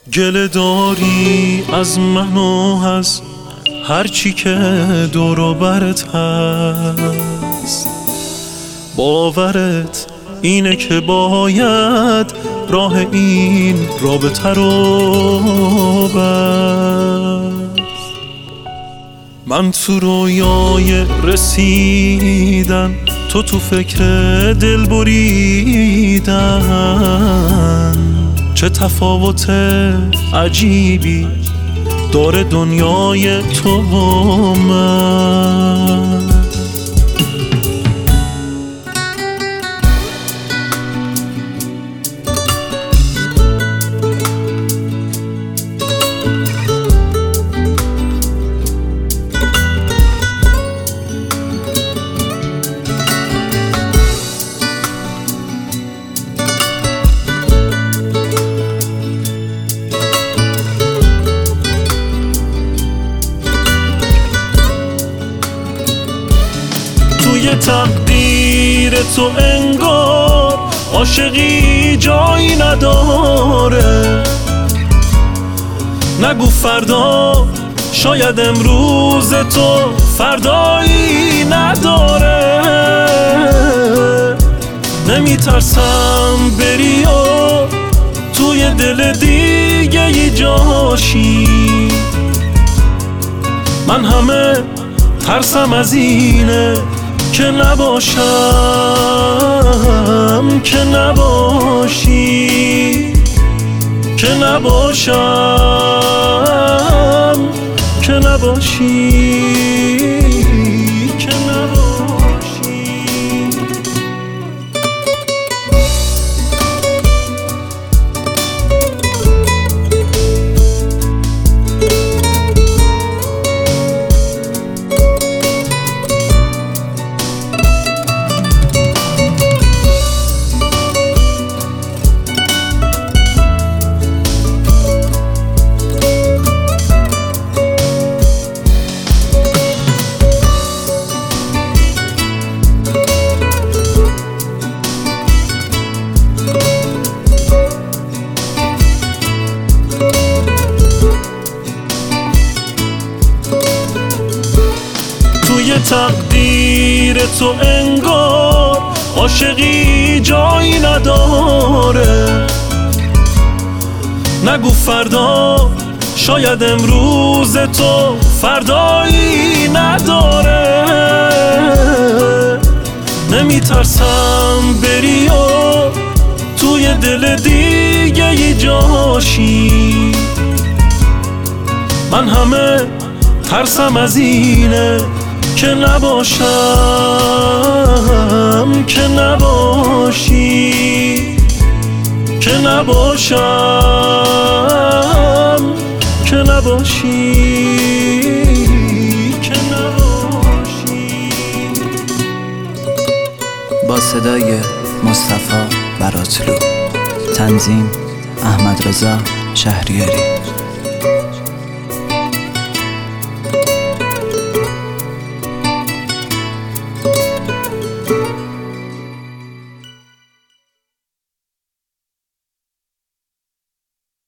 گله داری از من و از هرچی که دور و برت هست. باورت اینه که باید راه این رابطه رو بست. من تو رویای رسیدن، تو فکر دل بریدن. چه تفاوت عجیبی داره دنیای تو و من. توی تقدیر تو انگار عاشقی جایی نداره. نگو فردا، شاید امروز تو فردایی نداره. نمیترسم بری و توی دل دیگه ای جاشی. من همه ترسم از اینه که نباشم، که نباشی، که نباشم، که نباشی، که نباشی. توی تقدیر تو انگار عاشقی جایی نداره. نگو فردا، شاید امروز تو فردایی نداره. نمیترسم بری و توی دل دیگه ای جاشی. من همه ترسم از اینه که نباشم، که نباشی، که نباشم، که نباشی، که نباشی. با صدای مصطفی براتلو، تنظیم احمد رضا شهریاری.